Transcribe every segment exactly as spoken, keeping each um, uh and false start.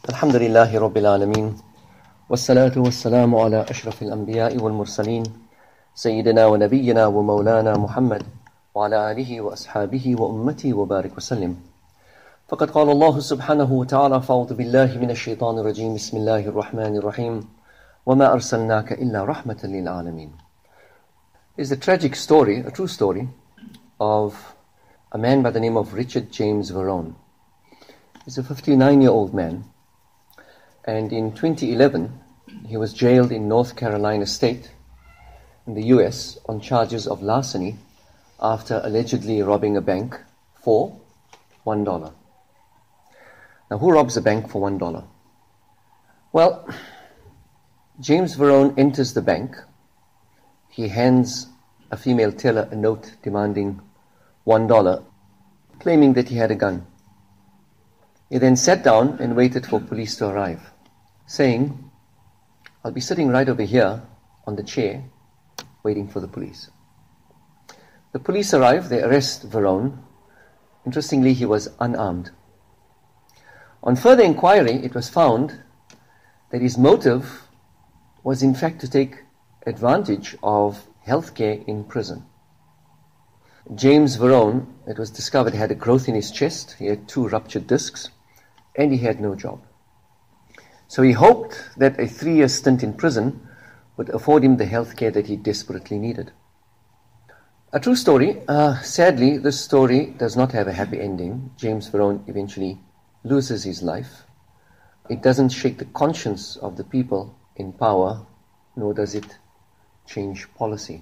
الحمد لله رب العالمين والصلاة والسلام على أشرف الأنبياء والمرسلين سيدنا ونبينا ومولانا محمد وعلى آله وأصحابه وأمته وبارك وسلم. فقد قال الله سبحانه وتعالى: فأعوذ بالله من الشيطان الرجيم بسم الله الرحمن الرحيم وما أرسلناك إلا رحمة للعالمين. Is a tragic story, a true story, of a man by the name of Richard James Verone. He's a fifty-nine-year-old man, and in twenty eleven he was jailed in North Carolina State in the U S on charges of larceny after allegedly robbing a bank for one dollar. Now, who robs a bank for one dollar? Well, James Verone enters the bank. He hands a female teller a note demanding one dollar, claiming that he had a gun. He then sat down and waited for police to arrive, saying, "I'll be sitting right over here on the chair, waiting for the police." The police arrive, they arrest Verone. Interestingly, he was unarmed. On further inquiry, it was found that his motive was in fact to take advantage of healthcare in prison. James Verone, it was discovered, had a growth in his chest, he had two ruptured discs, and he had no job. So he hoped that a three-year stint in prison would afford him the healthcare that he desperately needed. A true story. Uh, sadly, this story does not have a happy ending. James Verone eventually loses his life. It doesn't shake the conscience of the people in power, nor does it change policy.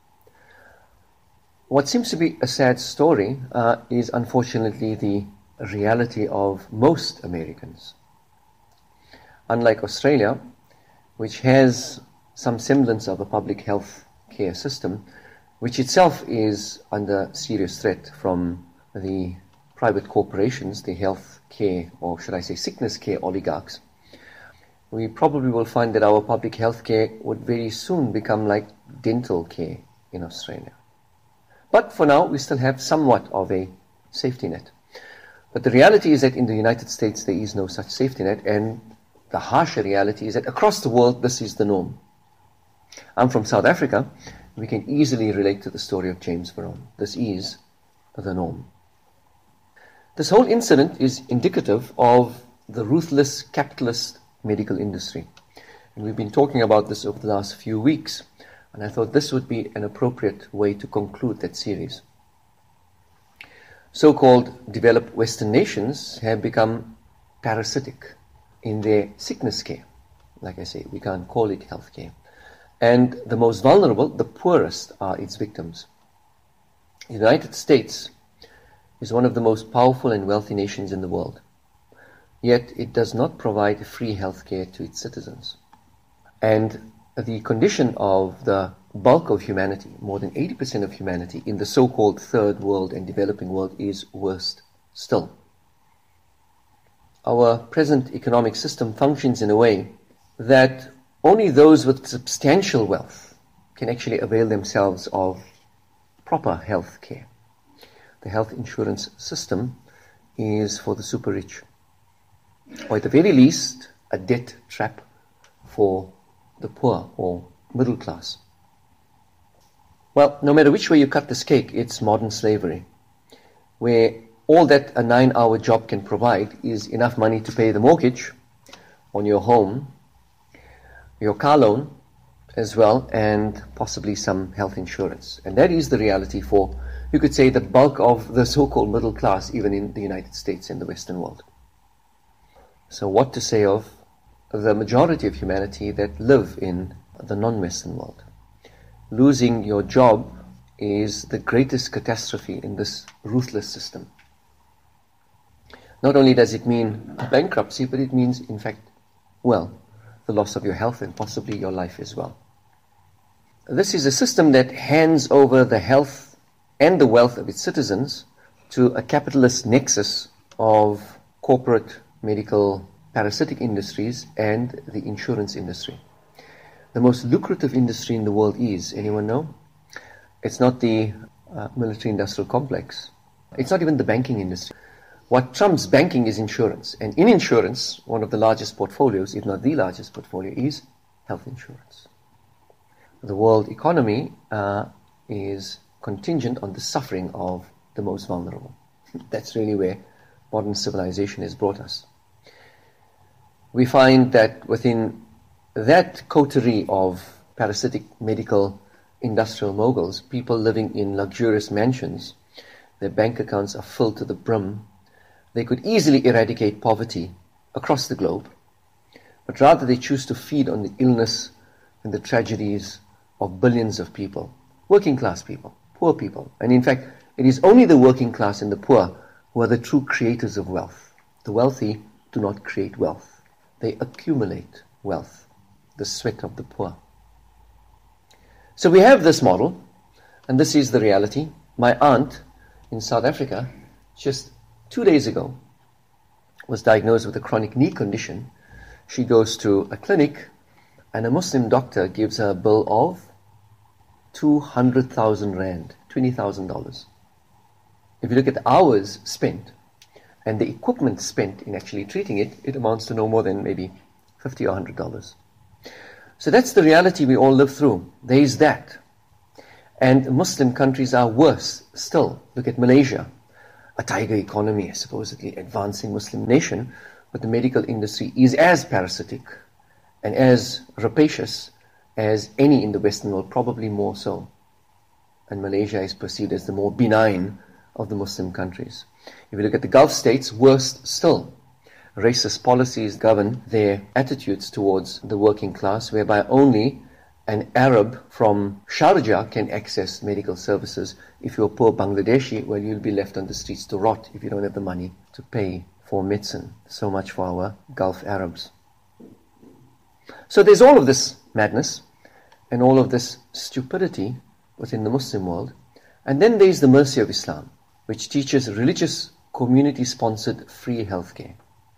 What seems to be a sad story uh, is unfortunately the reality of most Americans. Unlike Australia, which has some semblance of a public health care system, which itself is under serious threat from the private corporations, the health care, or should I say sickness care oligarchs, we probably will find that our public health care would very soon become like dental care in Australia. But for now, we still have somewhat of a safety net. But the reality is that in the United States, there is no such safety net, and the harsher reality is that across the world, this is the norm. I'm from South Africa. We can easily relate to the story of James Verone. This is the norm. This whole incident is indicative of the ruthless capitalist medical industry. And we've been talking about this over the last few weeks, and I thought this would be an appropriate way to conclude that series. So-called developed Western nations have become parasitic in their sickness care. Like I say, we can't call it healthcare. And the most vulnerable, the poorest, are its victims. The United States is one of the most powerful and wealthy nations in the world. Yet it does not provide free healthcare to its citizens. And the condition of the bulk of humanity, more than eighty percent of humanity in the so-called third world and developing world, is worse still. Our present economic system functions in a way that only those with substantial wealth can actually avail themselves of proper health care. The health insurance system is for the super rich, or at the very least, a debt trap for the poor or middle class. Well, no matter which way you cut this cake, it's modern slavery, where all that a nine-hour job can provide is enough money to pay the mortgage on your home, your car loan as well, and possibly some health insurance. And that is the reality for, you could say, the bulk of the so-called middle class, even in the United States and the Western world. So what to say of the majority of humanity that live in the non-Western world? Losing your job is the greatest catastrophe in this ruthless system. Not only does it mean bankruptcy, but it means, in fact, well, the loss of your health and possibly your life as well. This is a system that hands over the health and the wealth of its citizens to a capitalist nexus of corporate medical parasitic industries and the insurance industry. The most lucrative industry in the world is, anyone know? It's not the uh, military-industrial complex. It's not even the banking industry. What trumps banking is insurance. And in insurance, one of the largest portfolios, if not the largest portfolio, is health insurance. The world economy uh, is contingent on the suffering of the most vulnerable. That's really where modern civilization has brought us. We find that within that coterie of parasitic medical industrial moguls, people living in luxurious mansions, their bank accounts are filled to the brim. They could easily eradicate poverty across the globe, but rather they choose to feed on the illness and the tragedies of billions of people, working class people, poor people. And in fact, it is only the working class and the poor who are the true creators of wealth. The wealthy do not create wealth. They accumulate wealth, the sweat of the poor. So we have this model, and this is the reality. My aunt in South Africa, just two days ago, was diagnosed with a chronic knee condition. She goes to a clinic, and a Muslim doctor gives her a bill of two hundred thousand rand, twenty thousand dollars. If you look at the hours spent and the equipment spent in actually treating it, it amounts to no more than maybe fifty or one hundred dollars. So that's the reality we all live through. There is that. And Muslim countries are worse still. Look at Malaysia, a tiger economy, a supposedly advancing Muslim nation, but the medical industry is as parasitic and as rapacious as any in the Western world, probably more so. And Malaysia is perceived as the more benign of the Muslim countries. If you look at the Gulf states, worse still. Racist policies govern their attitudes towards the working class, whereby only an Arab from Sharjah can access medical services. If you're a poor Bangladeshi, well, you'll be left on the streets to rot if you don't have the money to pay for medicine. So much for our Gulf Arabs. So there's all of this madness and all of this stupidity within the Muslim world. And then there's the mercy of Islam, which teaches religious, community-sponsored free healthcare.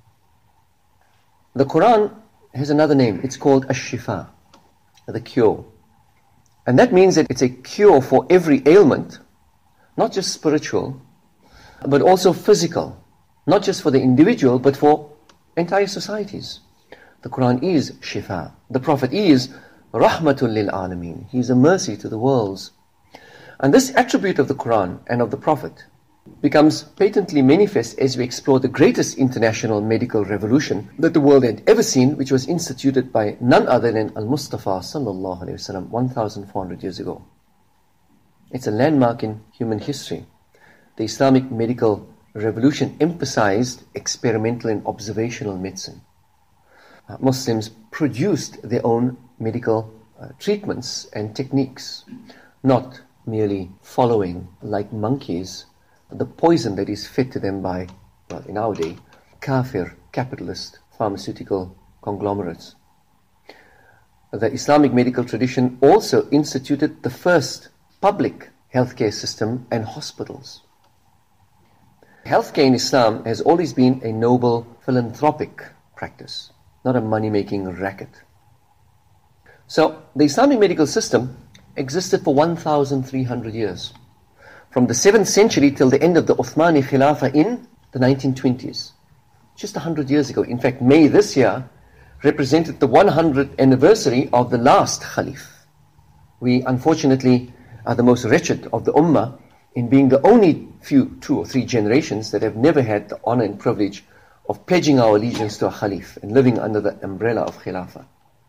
The Quran has another name. It's called Ash-Shifa, the cure. And that means that it's a cure for every ailment, not just spiritual, but also physical. Not just for the individual, but for entire societies. The Quran is Shifa. The Prophet is Rahmatul lil Alameen. He is a mercy to the worlds. And this attribute of the Quran and of the Prophet becomes patently manifest as we explore the greatest international medical revolution that the world had ever seen, which was instituted by none other than Al-Mustafa sallallahu alayhi wasallam one thousand four hundred years ago. It's a landmark in human history. The Islamic medical revolution emphasized experimental and observational medicine. Uh, Muslims produced their own medical uh, treatments and techniques, not merely following, like monkeys, the poison that is fed to them by, well, in our day, kafir, capitalist, pharmaceutical conglomerates. The Islamic medical tradition also instituted the first public healthcare system and hospitals. Healthcare in Islam has always been a noble philanthropic practice, not a money-making racket. So, the Islamic medical system existed for one thousand three hundred years. From the seventh century till the end of the Uthmani Khilafah in the nineteen twenties. Just one hundred years ago. In fact, May this year represented the one hundredth anniversary of the last Khalif. We unfortunately are the most wretched of the Ummah in being the only few, two or three generations that have never had the honor and privilege of pledging our allegiance to a Khalif and living under the umbrella of Khilafah.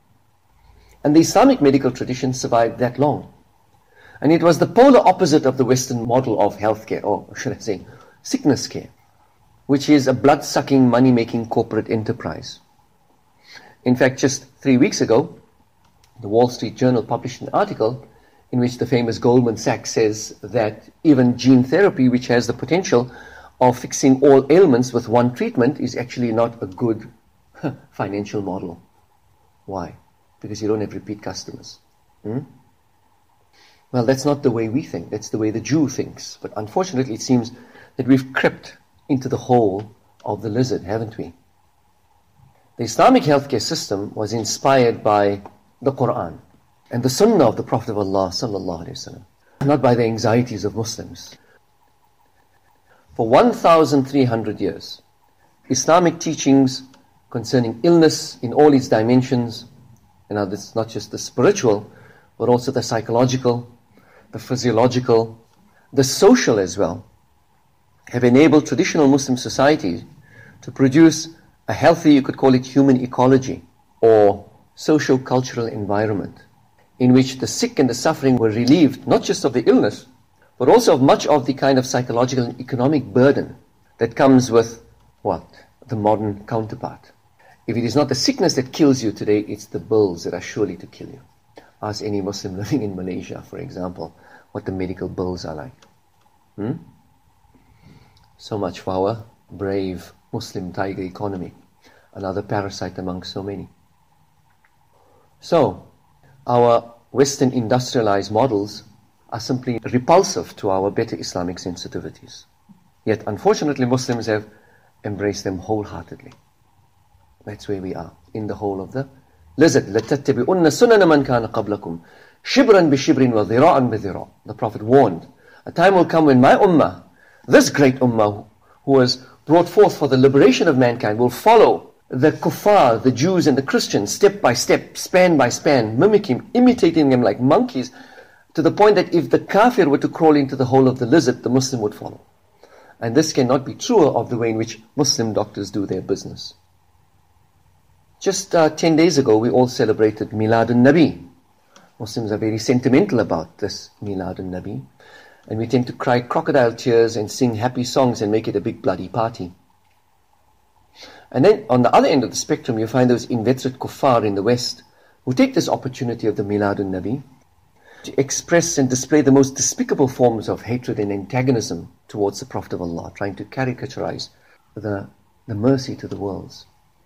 And the Islamic medical tradition survived that long. And it was the polar opposite of the Western model of healthcare, or should I say, sickness care, which is a blood-sucking, money-making corporate enterprise. In fact, just three weeks ago, the Wall Street Journal published an article in which the famous Goldman Sachs says that even gene therapy, which has the potential of fixing all ailments with one treatment, is actually not a good financial model. Why? Because you don't have repeat customers. Hmm? Well, that's not the way we think. That's the way the Jew thinks. But unfortunately, it seems that we've crept into the hole of the lizard, haven't we? The Islamic healthcare system was inspired by the Quran and the Sunnah of the Prophet of Allah sallallahu alaihi wasallam, not by the anxieties of Muslims. For one thousand three hundred years, Islamic teachings concerning illness in all its dimensions, and now this is not just the spiritual, but also the psychological, the physiological, the social as well, have enabled traditional Muslim societies to produce a healthy, you could call it human ecology, or socio-cultural environment, in which the sick and the suffering were relieved, not just of the illness, but also of much of the kind of psychological and economic burden that comes with, what? The modern counterpart. If it is not the sickness that kills you today, it's the bills that are surely to kill you. Ask any Muslim living in Malaysia, for example, what the medical bills are like. Hmm? So much for our brave Muslim tiger economy, another parasite among so many. So, our Western industrialized models are simply repulsive to our better Islamic sensitivities. Yet, unfortunately, Muslims have embraced them wholeheartedly. That's where we are, in the whole of the lizard. لَتَتَّبِعُنَّ سُنَنَ مَنْ كَانَ قَبْلَكُمْ شِبْرًا بِشِبْرٍ وَذِرَاءً بِذِرَاءٍ. The Prophet warned, a time will come when my ummah, this great ummah who was brought forth for the liberation of mankind, will follow the kuffar, the Jews and the Christians, step by step, span by span, mimicking, imitating them like monkeys, to the point that if the kafir were to crawl into the hole of the lizard, the Muslim would follow. And this cannot be truer of the way in which Muslim doctors do their business. Just uh, ten days ago, we all celebrated Miladun Nabi. Muslims are very sentimental about this Miladun Nabi. And we tend to cry crocodile tears and sing happy songs and make it a big bloody party. And then on the other end of the spectrum, you find those inveterate kuffar in the West who take this opportunity of the Miladun Nabi to express and display the most despicable forms of hatred and antagonism towards the Prophet of Allah, trying to caricaturize the, the mercy to the worlds.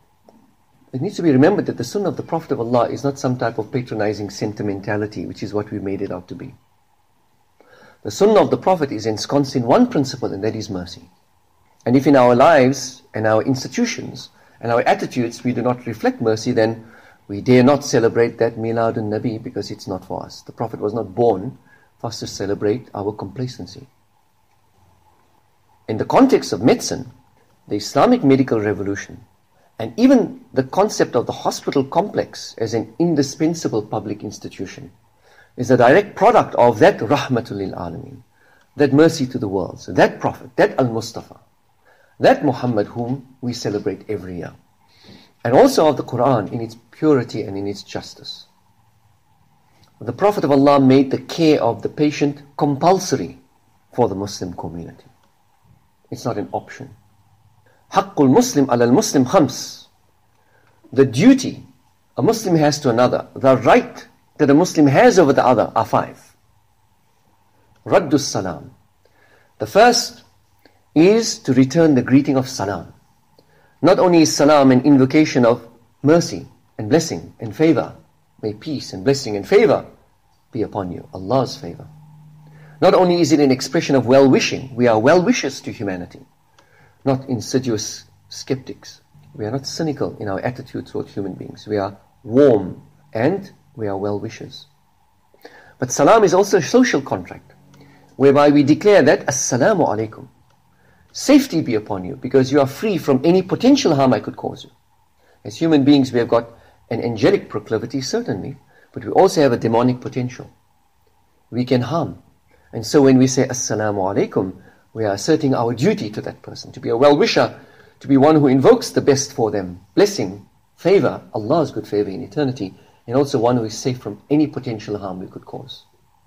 It needs to be remembered that the Sunnah of the Prophet of Allah is not some type of patronizing sentimentality, which is what we made it out to be. The Sunnah of the Prophet is ensconced in one principle, and that is mercy. And if in our lives and our institutions and our attitudes we do not reflect mercy, then we dare not celebrate that Miladun Nabi, because it's not for us. The Prophet was not born for us to celebrate our complacency. In the context of medicine, the Islamic medical revolution, and even the concept of the hospital complex as an indispensable public institution, is a direct product of that Rahmatul lil Alameen, that mercy to the worlds, that Prophet, that Al-Mustafa, that Muhammad whom we celebrate every year. And also of the Quran in its purity and in its justice. The Prophet of Allah made the care of the patient compulsory for the Muslim community. It's not an option. Haqqul Muslim alal Muslim khams. The duty a Muslim has to another, the right that a Muslim has over the other, are five. Raddus salam. The first is to return the greeting of salam. Not only is salam an invocation of mercy and blessing and favor, may peace and blessing and favor be upon you, Allah's favor. Not only is it an expression of well-wishing, we are well-wishers to humanity, not insidious skeptics. We are not cynical in our attitude toward human beings. We are warm and we are well-wishers. But salam is also a social contract, whereby we declare that Assalamu alaikum, safety be upon you, because you are free from any potential harm I could cause you. As human beings, we have got an angelic proclivity, certainly, but we also have a demonic potential. We can harm. And so when we say Assalamu alaikum, we are asserting our duty to that person, to be a well-wisher, to be one who invokes the best for them, blessing, favor, Allah's good favor in eternity, and also one who is safe from any potential harm we could cause.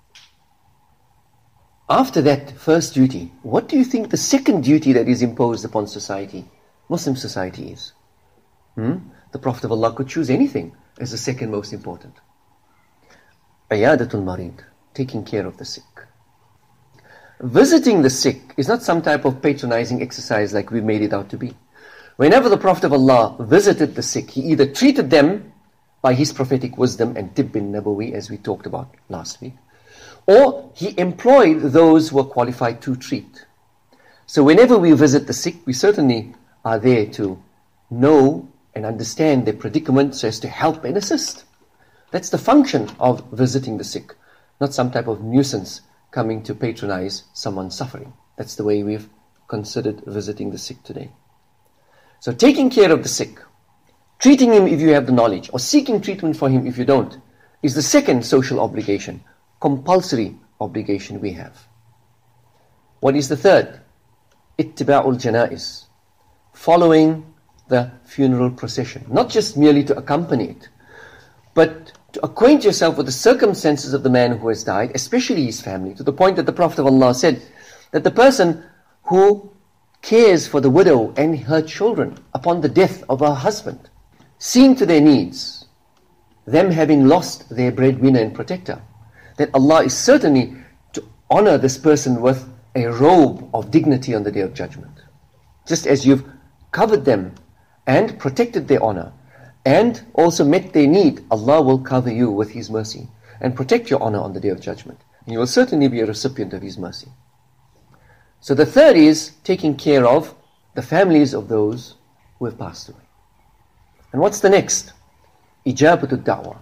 After that first duty, what do you think the second duty that is imposed upon society, Muslim society, is? Hmm? The Prophet of Allah could choose anything as the second most important. Iyadatul Marid, taking care of the sick. Visiting the sick is not some type of patronizing exercise like we made it out to be. Whenever the Prophet of Allah visited the sick, he either treated them by his prophetic wisdom and tibbin nabawi, as we talked about last week, or he employed those who were qualified to treat. So whenever we visit the sick, we certainly are there to know and understand their predicament so as to help and assist. That's the function of visiting the sick, not some type of nuisance coming to patronize someone's suffering. That's the way we've considered visiting the sick today? So taking care of the sick, treating him if you have the knowledge, or seeking treatment for him if you don't, is the second social obligation, compulsory obligation we have. What is the third? Ittiba'ul janaiz, following the funeral procession. Not just merely to accompany it, but to acquaint yourself with the circumstances of the man who has died, especially his family, to the point that the Prophet of Allah said that the person who cares for the widow and her children upon the death of her husband, seeing to their needs, them having lost their breadwinner and protector, then Allah is certainly to honor this person with a robe of dignity on the Day of Judgment. Just as you've covered them and protected their honor and also met their need, Allah will cover you with His mercy and protect your honor on the Day of Judgment. And you will certainly be a recipient of His mercy. So the third is taking care of the families of those who have passed away. And what's the next? Ijabatul da'wah.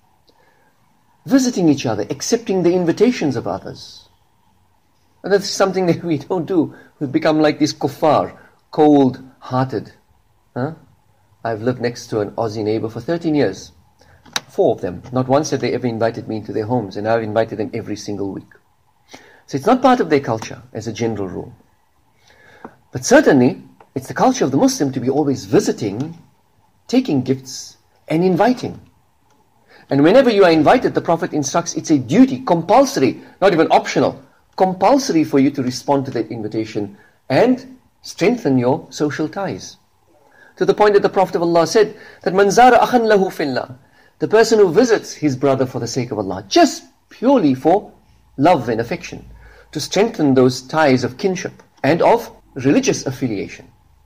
Visiting each other, accepting the invitations of others. And that's something that we don't do. We've become like these kuffar, cold-hearted. Huh? I've lived next to an Aussie neighbor for thirteen years. Four of them. Not once have they ever invited me into their homes, and I've invited them every single week. So it's not part of their culture as a general rule. But certainly, it's the culture of the Muslim to be always visiting, taking gifts, and inviting. And whenever you are invited, the Prophet instructs it's a duty, compulsory, not even optional, compulsory for you to respond to that invitation and strengthen your social ties. To the point that the Prophet of Allah said that man zara akhan lahu fillah, the person who visits his brother for the sake of Allah, just purely for love and affection, to strengthen those ties of kinship and of religious affiliation.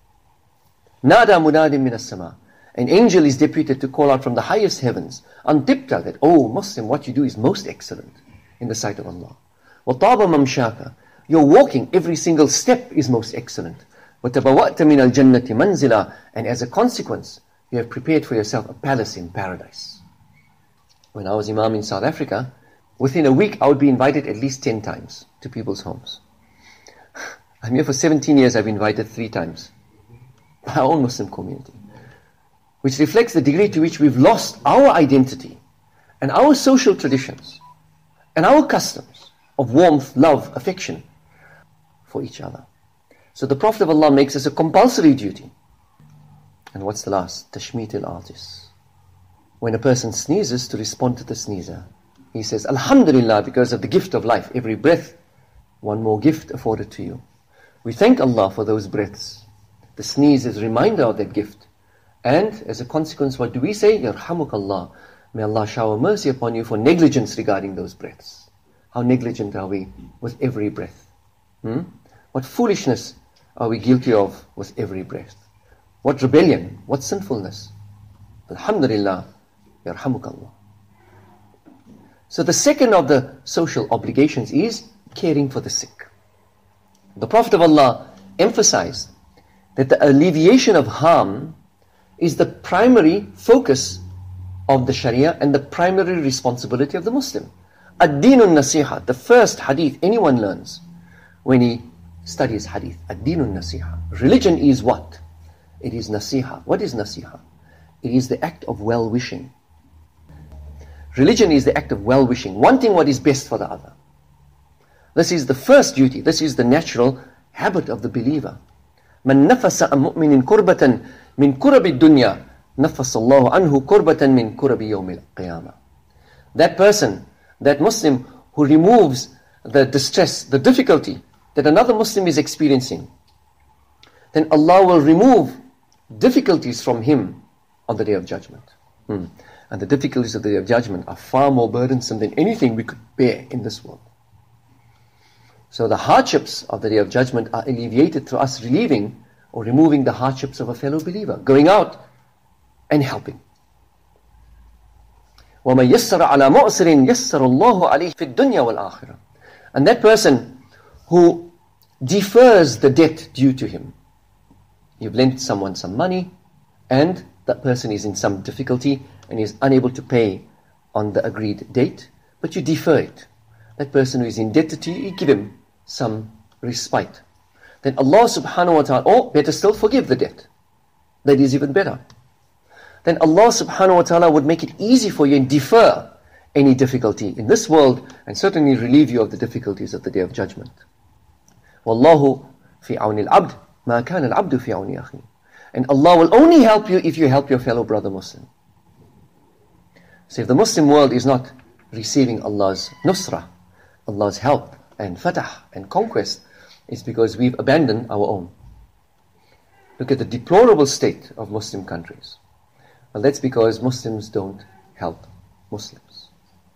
Nada munadim min as-sama, an angel is deputed to call out from the highest heavens, antibta, that, oh Muslim, what you do is most excellent in the sight of Allah. وَطَابَ مَمْشَاكَ, your walking, every single step is most excellent. وَتَبَوَأْتَ مِنَ الْجَنَّةِ مَنْزِلًا, and as a consequence, you have prepared for yourself a palace in paradise. When I was Imam in South Africa, within a week I would be invited at least ten times to people's homes. I'm here for seventeen years, I've been invited three times by our own Muslim community, which reflects the degree to which we've lost our identity and our social traditions and our customs of warmth, love, affection for each other. So the Prophet of Allah makes us a compulsory duty. And what's the last? Tashmeet al-atis. When a person sneezes, to respond to the sneezer. He says, Alhamdulillah, because of the gift of life. Every breath, one more gift afforded to you. We thank Allah for those breaths. The sneeze is a reminder of that gift. And as a consequence, what do we say? Yarhamukallah. May Allah shower mercy upon you for negligence regarding those breaths. How negligent are we with every breath? Hmm? What foolishness are we guilty of with every breath? What rebellion? What sinfulness? Alhamdulillah, yarhamukallah. So the second of the social obligations is caring for the sick. The Prophet of Allah emphasized that the alleviation of harm is the primary focus of the Sharia and the primary responsibility of the Muslim. Ad-Dinun Nasiha, the first hadith anyone learns when he studies hadith. Ad-Dinun Nasiha. Religion is what? It is nasiha. What is nasiha? It is the act of well-wishing. Religion is the act of well-wishing, wanting what is best for the other. This is the first duty. This is the natural habit of the believer. Man nafasa an mu'minin kurbatan min kurabi dunya, nafasa Allahu anhu kurbatan min kurabi yawmil qiyamah. That person, that Muslim who removes the distress, the difficulty that another Muslim is experiencing, then Allah will remove difficulties from him on the Day of Judgment. Hmm. And the difficulties of the Day of Judgment are far more burdensome than anything we could bear in this world. So the hardships of the Day of Judgment are alleviated through us relieving or removing the hardships of a fellow believer, going out and helping. وَمَنْ يَسَّرَ عَلَى مُعْسِرٍ يَسَّرَ اللَّهُ عَلَيْهِ فِي الدُّنْيَا وَالْآخِرَةِ. And that person who defers the debt due to him. You've lent someone some money, and that person is in some difficulty and is unable to pay on the agreed date, but you defer it. That person who is indebted to you, you give him some respite. then Allah subhanahu wa ta'ala, or better still, forgive the debt. That is even better. Then Allah subhanahu wa ta'ala would make it easy for you and defer any difficulty in this world, and certainly relieve you of the difficulties of the Day of Judgment. Wallahu fi awni al-abd, ma kana al-abdu fi awni akhi. And Allah will only help you if you help your fellow brother Muslim. So if the Muslim world is not receiving Allah's nusrah, Allah's help and fatah and conquest, it's because we've abandoned our own. Look at the deplorable state of Muslim countries. Well, that's because Muslims don't help Muslims.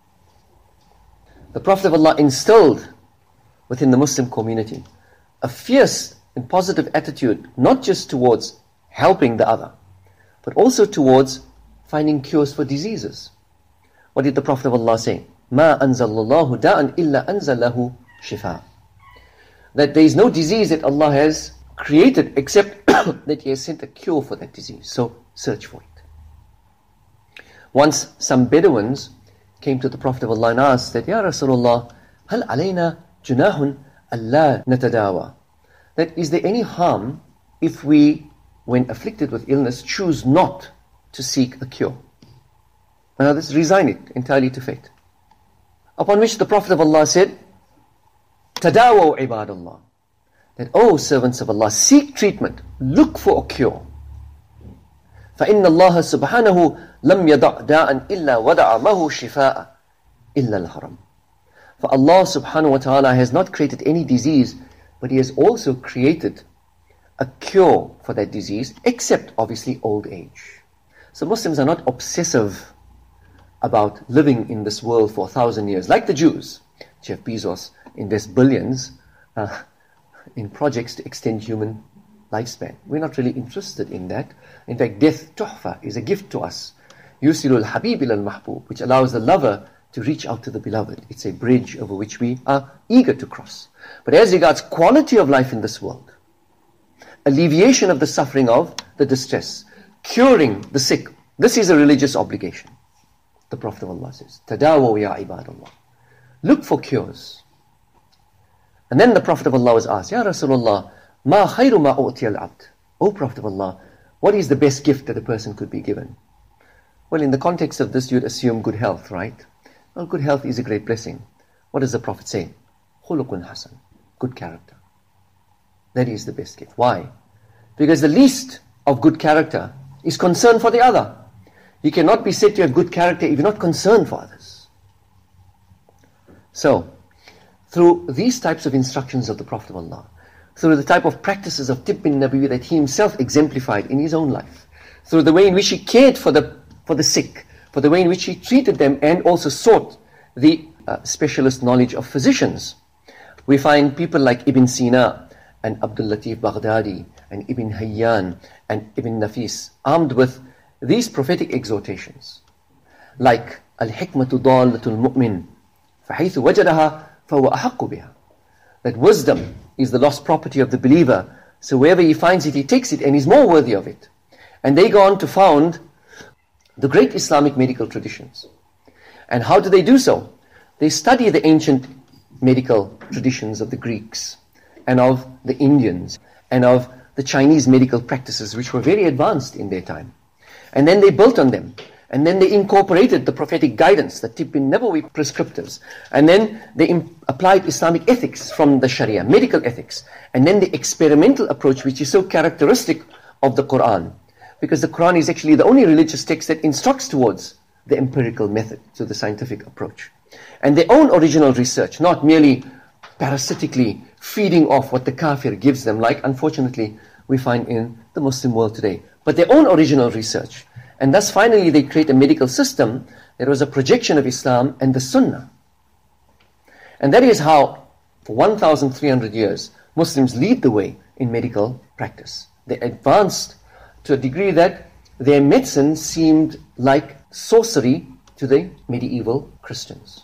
The Prophet of Allah instilled within the Muslim community a fierce and positive attitude, not just towards helping the other, but also towards finding cures for diseases. What did the Prophet of Allah say? مَا أَنزَلَ اللَّهُ دَاءً إِلَّا أَنزَلَ لَهُ شِفَاءً. That there is no disease that Allah has created except that He has sent a cure for that disease. So search for it. Once some Bedouins came to the Prophet of Allah and asked that, Ya Rasulullah, هَلْ عَلَيْنَا جُنَاهٌ أَلَّا نَتَدَاوَى. That is there any harm if we, when afflicted with illness, choose not to seek a cure? Now this resign it entirely to fate. Upon which the Prophet of Allah said, Tadawaw ibadallah. That, oh servants of Allah, seek treatment, look for a cure. فَإِنَّ اللَّهَ سُبْحَانَهُ لَمْ يَدَعْ دَاءً إِلَّا وَدَعَ مَهُ شِفَاءً إِلَّا الْحَرَمِ. For Allah subhanahu wa ta'ala has not created any disease, but He has also created a cure for that disease, except obviously old age. So Muslims are not obsessive about living in this world for a thousand years, like the Jews. Jeff Bezos invests billions uh, in projects to extend human lifespan. We're not really interested in that. In fact, death tuhfa is a gift to us. Yusilul habib ila al-mahbub, which allows the lover to reach out to the beloved. It's a bridge over which we are eager to cross. But as regards quality of life in this world, alleviation of the suffering of the distress, curing the sick, this is a religious obligation. The Prophet of Allah says, Tadawaw ya ibadallah. Look for cures. And then the Prophet of Allah was asked, Ya Rasulullah, ma khayru ma u'tiya al-abd. O Prophet of Allah, what is the best gift that a person could be given? Well, in the context of this, you'd assume good health, right? Well, good health is a great blessing. What does the Prophet say? Khuluqun hasan, good character. That is the best gift. Why? Because the least of good character is concern for the other. You cannot be said to have good character if you're not concerned for others. So, through these types of instructions of the Prophet of Allah, through the type of practices of Tibb bin Nabawi that he himself exemplified in his own life, through the way in which he cared for the, for the sick, for the way in which he treated them and also sought the uh, specialist knowledge of physicians, we find people like Ibn Sina and Abdul Latif Baghdadi and Ibn Hayyan and Ibn Nafis armed with these prophetic exhortations, like Al-Hikmatu Dalatul Mu'min, فَحَيْثُ وَجَدَهَا فَهُوَ أَحَقُّ بِهَا. That wisdom is the lost property of the believer, so wherever he finds it, he takes it and is more worthy of it. And they go on to found the great Islamic medical traditions. And how do they do so? They study the ancient medical traditions of the Greeks and of the Indians and of the Chinese medical practices, which were very advanced in their time. And then they built on them. And then they incorporated the prophetic guidance, the Tibb bin Nabawi prescriptives. And then they imp- applied Islamic ethics from the Sharia, medical ethics. And then the experimental approach, which is so characteristic of the Quran. Because the Quran is actually the only religious text that instructs towards the empirical method, to the scientific approach. And their own original research, not merely parasitically feeding off what the kafir gives them, like unfortunately we find in the Muslim world today. But their own original research. And thus finally they create a medical system that was a projection of Islam and the Sunnah. And that is how, for one thousand three hundred years, Muslims lead the way in medical practice. They advanced to a degree that their medicine seemed like sorcery to the medieval Christians.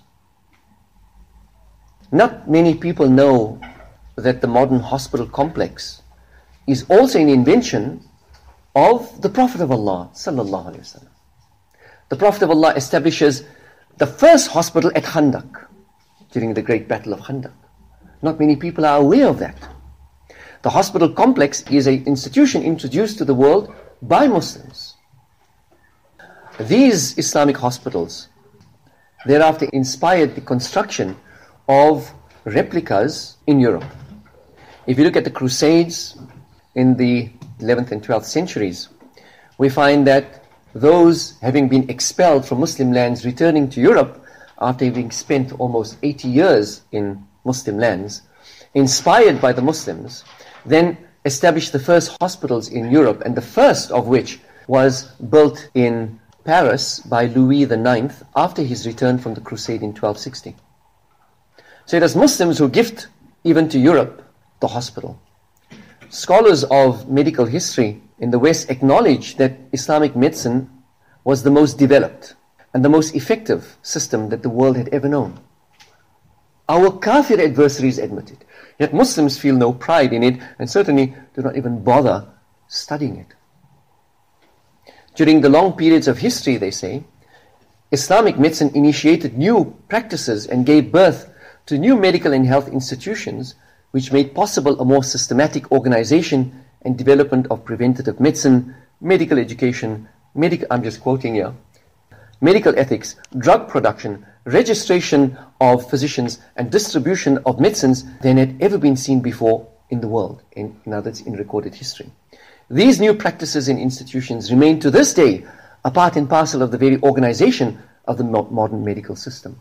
Not many people know that the modern hospital complex is also an invention of the Prophet of Allah sallallahu alaihi wasallam. The Prophet of Allah establishes the first hospital at Khandaq during the great battle of Khandaq. Not many people are aware of that. The hospital complex is an institution introduced to the world by Muslims. These Islamic hospitals thereafter inspired the construction of replicas in Europe. If you look at the Crusades in the eleventh and twelfth centuries, we find that those having been expelled from Muslim lands returning to Europe after having spent almost eighty years in Muslim lands, inspired by the Muslims, then established the first hospitals in Europe, and the first of which was built in Paris by Louis the ninth after his return from the Crusade in twelve sixty. So it is Muslims who gift even to Europe the hospital. Scholars of medical history in the West acknowledge that Islamic medicine was the most developed and the most effective system that the world had ever known. Our kafir adversaries admit it, yet Muslims feel no pride in it and certainly do not even bother studying it. During the long periods of history, they say, Islamic medicine initiated new practices and gave birth to new medical and health institutions which made possible a more systematic organization and development of preventative medicine, medical education, medical, I'm just quoting here, medical ethics, drug production, registration of physicians, and distribution of medicines than had ever been seen before in the world, in, in other words, in recorded history. These new practices and institutions remain to this day a part and parcel of the very organization of the modern medical system.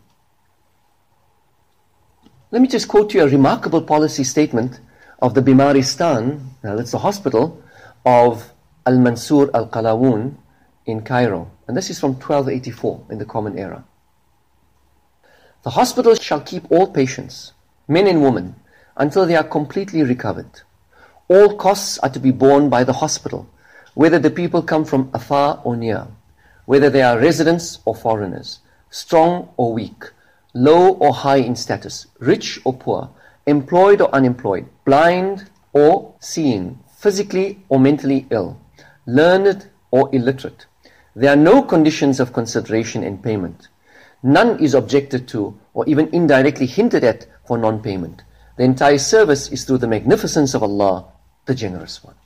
Let me just quote you a remarkable policy statement of the Bimaristan, now that's the hospital, of Al-Mansur Al-Qalawun in Cairo. And this is from twelve eighty-four in the Common Era. The hospital shall keep all patients, men and women, until they are completely recovered. All costs are to be borne by the hospital, whether the people come from afar or near, whether they are residents or foreigners, strong or weak, low or high in status, rich or poor, employed or unemployed, blind or seeing, physically or mentally ill, learned or illiterate. There are no conditions of consideration and payment. None is objected to or even indirectly hinted at for non-payment. The entire service is through the magnificence of Allah, the Generous One.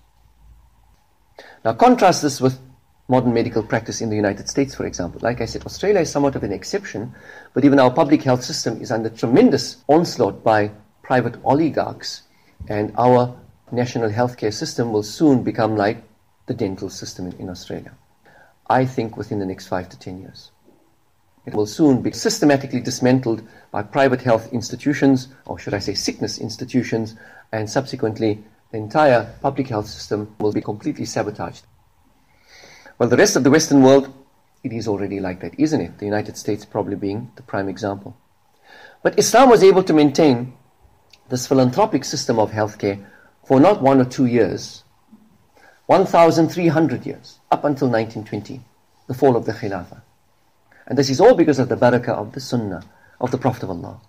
Now contrast this with modern medical practice in the United States, for example. Like I said, Australia is somewhat of an exception, but even our public health system is under tremendous onslaught by private oligarchs, and our national healthcare system will soon become like the dental system in, in Australia. I think within the next five to ten years. It will soon be systematically dismantled by private health institutions, or should I say sickness institutions, and subsequently the entire public health system will be completely sabotaged. Well, the rest of the Western world, it is already like that, isn't it? The United States probably being the prime example. But Islam was able to maintain this philanthropic system of healthcare for not one or two years, one thousand three hundred years, up until nineteen twenty, the fall of the Khilafah. And this is all because of the barakah of the Sunnah of the Prophet of Allah.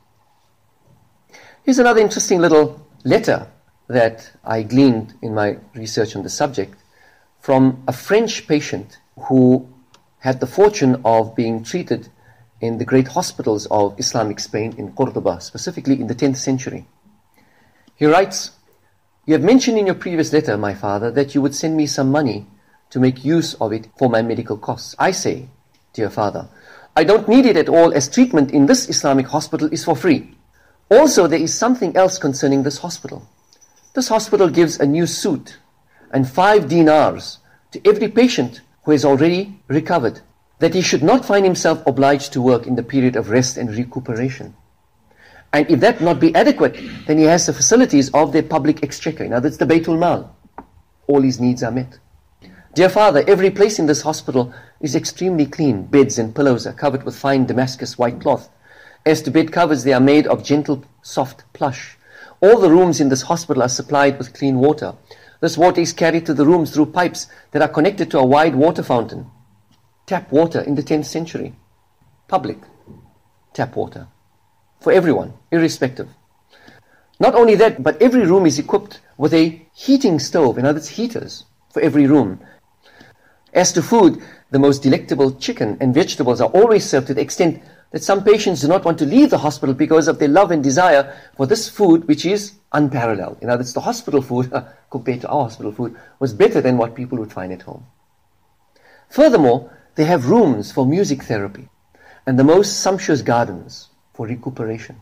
Here's another interesting little letter that I gleaned in my research on the subject from a French patient who had the fortune of being treated in the great hospitals of Islamic Spain in Cordoba, specifically in the tenth century. He writes, "You have mentioned in your previous letter, my father, that you would send me some money to make use of it for my medical costs. I say, dear father, I don't need it at all, as treatment in this Islamic hospital is for free. Also, there is something else concerning this hospital. This hospital gives a new suit and five dinars to every patient who has already recovered, that he should not find himself obliged to work in the period of rest and recuperation. And if that not be adequate, then he has the facilities of their public exchequer. Now that's the Baytul Mal. All his needs are met. Dear father, every place in this hospital is extremely clean. Beds and pillows are covered with fine Damascus white cloth. As to bed covers, they are made of gentle, soft plush. All the rooms in this hospital are supplied with clean water. This water is carried to the rooms through pipes that are connected to a wide water fountain. Tap water in the tenth century. Public tap water. For everyone, irrespective. Not only that, but every room is equipped with a heating stove, in other words, heaters for every room. As to food, the most delectable chicken and vegetables are always served to the extent that some patients do not want to leave the hospital because of their love and desire for this food, which is unparalleled. In other words, the hospital food, compared to our hospital food, was better than what people would find at home. Furthermore, they have rooms for music therapy and the most sumptuous gardens for recuperation.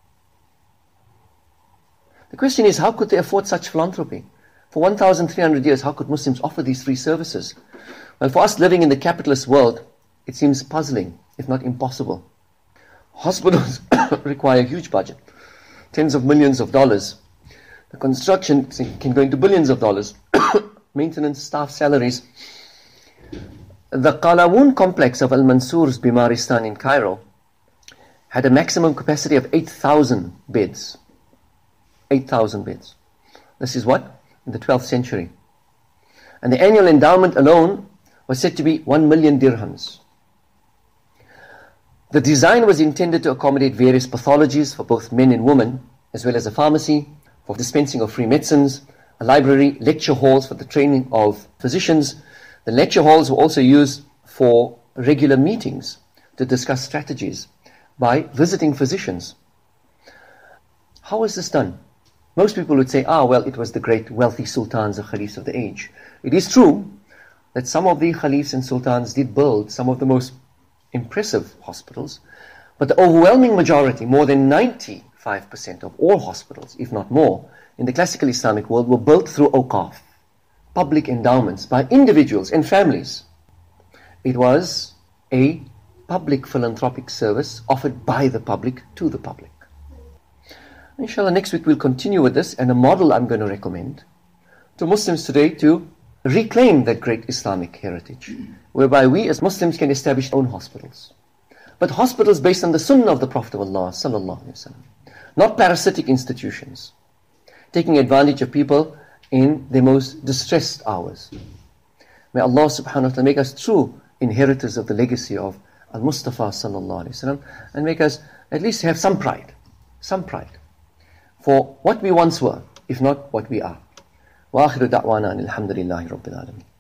The question is, how could they afford such philanthropy? For one thousand three hundred years, how could Muslims offer these free services? Well, for us living in the capitalist world, it seems puzzling, if not impossible. Hospitals require a huge budget, tens of millions of dollars. The construction can go into billions of dollars. Maintenance, staff salaries. The Qalawun complex of Al-Mansur's Bimaristan in Cairo had a maximum capacity of eight thousand beds. eight thousand beds. This is what? In the twelfth century. And the annual endowment alone was said to be one million dirhams. The design was intended to accommodate various pathologies for both men and women, as well as a pharmacy for dispensing of free medicines, a library, lecture halls for the training of physicians. The lecture halls were also used for regular meetings to discuss strategies by visiting physicians. How was this done? Most people would say, ah, well, it was the great wealthy sultans or caliphs of the age. It is true that some of the caliphs and sultans did build some of the most impressive hospitals, but the overwhelming majority, more than ninety-five percent of all hospitals, if not more, in the classical Islamic world were built through awqaf, public endowments by individuals and families. It was a public philanthropic service offered by the public to the public. Inshallah, next week we'll continue with this, and a model I'm going to recommend to Muslims today to reclaim that great Islamic heritage, whereby we as Muslims can establish our own hospitals. But hospitals based on the sunnah of the Prophet of Allah sallallahu alaihi wasallam, not parasitic institutions, taking advantage of people in their most distressed hours. May Allah subhanahu wa ta'ala make us true inheritors of the legacy of Al-Mustafa sallallahu alaihi wasallam, and make us at least have some pride, some pride for what we once were, if not what we are. وآخر دعوانا أن الحمد لله رب العالمين.